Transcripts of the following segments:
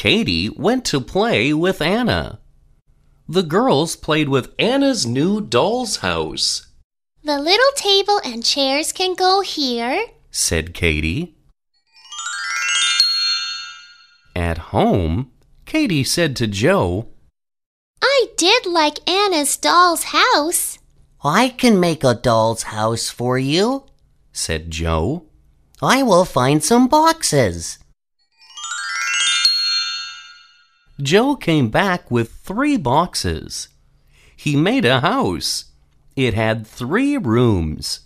Katie went to play with Anna. The girls played with Anna's new doll's house. The little table and chairs can go here, said Katie. At home, Katie said to Joe, I did like Anna's doll's house. I can make a doll's house for you, said Joe. I will find some boxes. Joe came back with 3 boxes. He made a house. It had 3 rooms.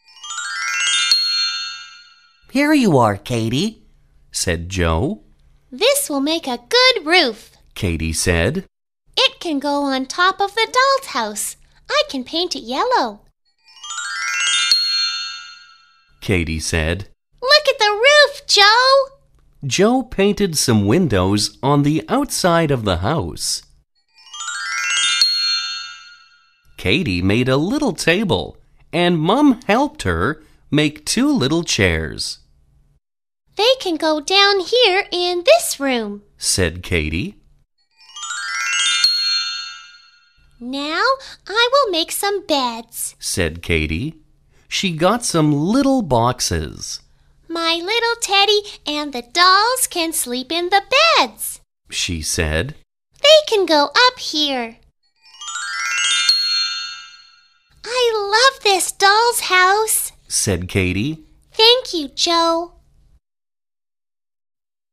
Here you are, Katie, said Joe. This will make a good roof, Katie said. It can go on top of the doll's house. I can paint it yellow. Katie said. Look at the roof, Joe! Joe painted some windows on the outside of the house. Katie made a little table, and Mom helped her make 2 little chairs. They can go down here in this room, said Katie. Now I will make some beds, said Katie. She got some little boxes. My little Teddy and the dolls can sleep in the beds, she said. They can go up here. I love this doll's house, said Katie. Thank you, Joe.